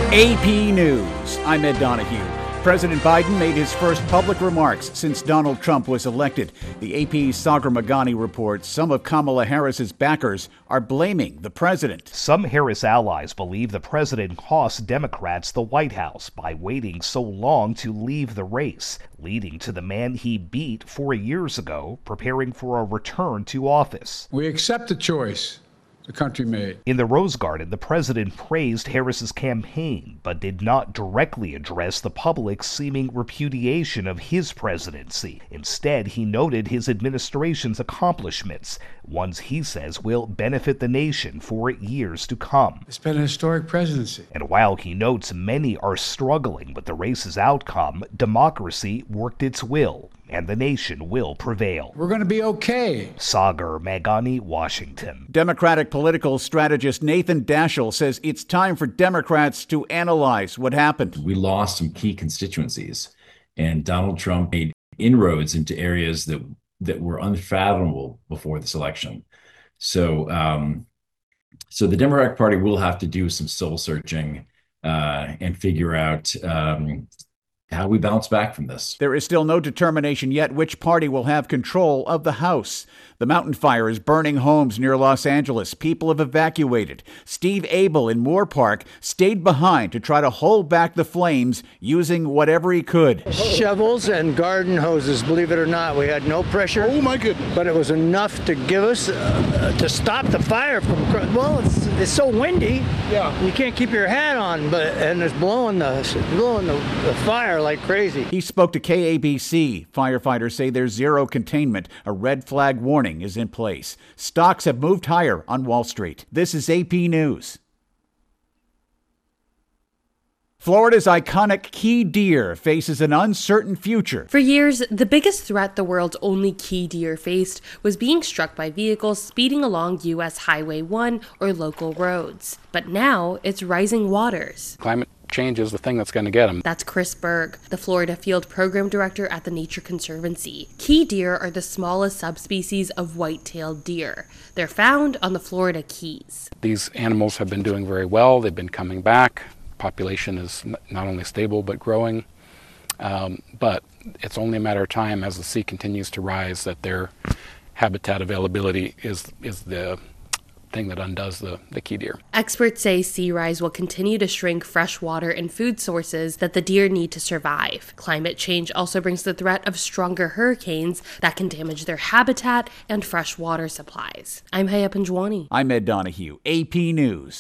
AP News. I'm Ed Donahue. President Biden made his first public remarks since Donald Trump was elected. The AP's Sagar Meghani reports some of Kamala Harris's backers are blaming the president. Some Harris allies believe the president cost Democrats the White House by waiting so long to leave the race, leading to the man he beat 4 years ago preparing for a return to office. We accept the choice the country made. In the Rose Garden, the president praised Harris's campaign, but did not directly address the public's seeming repudiation of his presidency. Instead, he noted his administration's accomplishments, ones he says will benefit the nation for years to come. It's been a historic presidency. And while he notes many are struggling with the race's outcome, democracy worked its will, and the nation will prevail. We're going to be okay. Sagar Meghani, Washington. Democratic political strategist Nathan Daschle says it's time for Democrats to analyze what happened. We lost some key constituencies, and Donald Trump made inroads into areas that were unfathomable before this election. So the Democratic Party will have to do some soul searching and figure out how we bounce back from this. There is still no determination yet which party will have control of the House. The mountain fire is burning homes near Los Angeles. People have evacuated. Steve Abel in Moore Park stayed behind to try to hold back the flames using whatever he could. Shovels and garden hoses, believe it or not. We had no pressure. Oh my goodness. But it was enough to give us, to stop the fire from, well, it's so windy. Yeah. You can't keep your hat on, and it's blowing the fire like crazy. He spoke to KABC. Firefighters say there's zero containment. A red flag warning is in place. Stocks have moved higher on Wall Street. This is AP News. Florida's iconic key deer faces an uncertain future. For years, the biggest threat the world's only key deer faced was being struck by vehicles speeding along U.S. Highway 1 or local roads. But now, it's rising waters. Climate change is the thing that's going to get them. That's Chris Berg, the Florida Field Program Director at the Nature Conservancy. Key deer are the smallest subspecies of white-tailed deer. They're found on the Florida Keys. These animals have been doing very well. They've been coming back. Population is not only stable but growing. But it's only a matter of time as the sea continues to rise that their habitat availability is the thing that undoes the key deer. Experts say sea rise will continue to shrink fresh water and food sources that the deer need to survive. Climate change also brings the threat of stronger hurricanes that can damage their habitat and fresh water supplies. I'm Haya Panjwani. I'm Ed Donahue, AP News.